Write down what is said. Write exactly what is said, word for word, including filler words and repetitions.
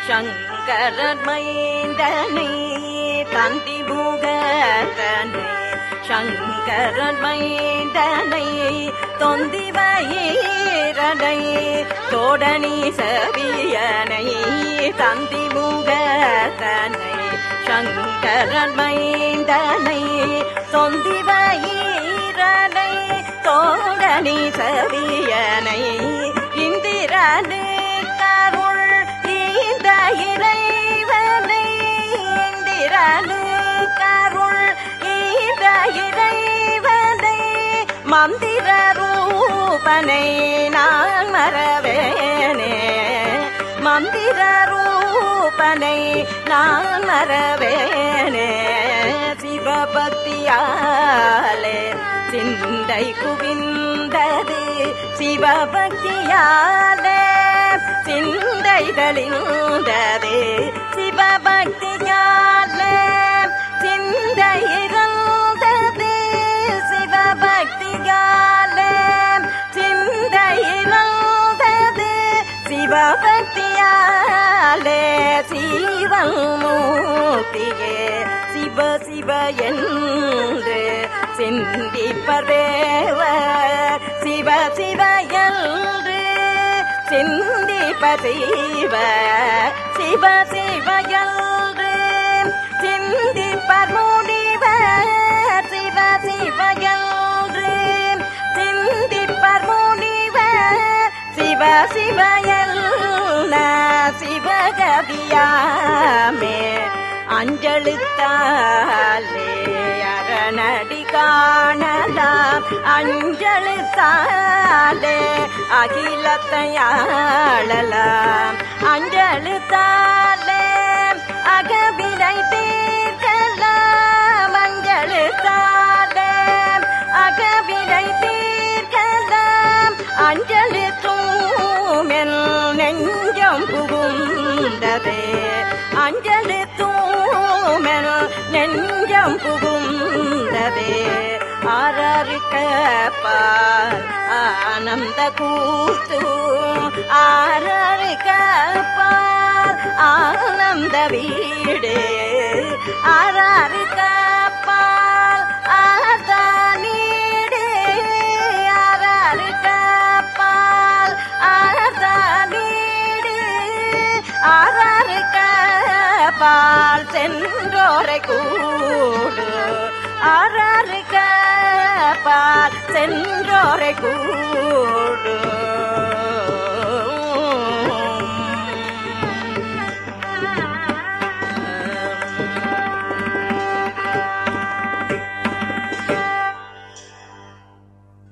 சங்கரர் மைந்தனை தந்தி முகத்தனை சங்கரர் மைந்தனை தொந்தி வயிரனை தோடனி சவியனை தந்தி முகத்தனை சங்கரர் மைந்தனை தொந்தி வயிரனை தோடனி சவியனை இந்திரனு கருள் ஈந்த இறைவனை இந்திரனு கருள் ஈந்த இறைவனை மந்திர ரூபனை நான் மறவேனே மந்திர ரூபனை நான் மறவேனே சிவபக்தியாலே சிந்தை குவிந்தது சிவபக்தியாலே சிந்தை தெளிந்தது சிவபக்தியாலே சிந்தை இறந்தது சிவபக்தியாலே சிந்தை இறந்தது சிவபக்தியாலே சிவன் மூர்த்தியே சிவ சிவ என்று சிந்திப்பதேவர் சிவ சிவ என்று சிந்திப்பதேவ சிவ சிவ என்று சிந்திப்பர் முனிவர் சிவ சிவ என்று சிந்திப்பர் முனிவர் சிவ சிவ எல்ல சிவகதியாமே அஞ்சலுத்தாலே அரணடி காணலாம் அஞ்சலுத்தாலே அகிலத்தையாளலாம் அஞ்சலுத்தாலே அகவினை தீர்க்கலாம் அஞ்சலுத்தாலே அகவினை தீர்க்கலாம் அஞ்சலி தூமெல் நெஞ்சம் புகுந்ததே அஞ்சலி தூமெல் நெஞ்சம் புகுந்ததே ஆரருக்க பால் ஆனந்த கூத்து ஆரருக்க பால் ஆனந்த வீடு ஆரருக்க பால் ஆதானீடு ஆரருக்க பால் ஆதானீடு ஆரருக்க பால் சென்றோரை கூடு ஆரருக்க பால் சென்றோரை கூடு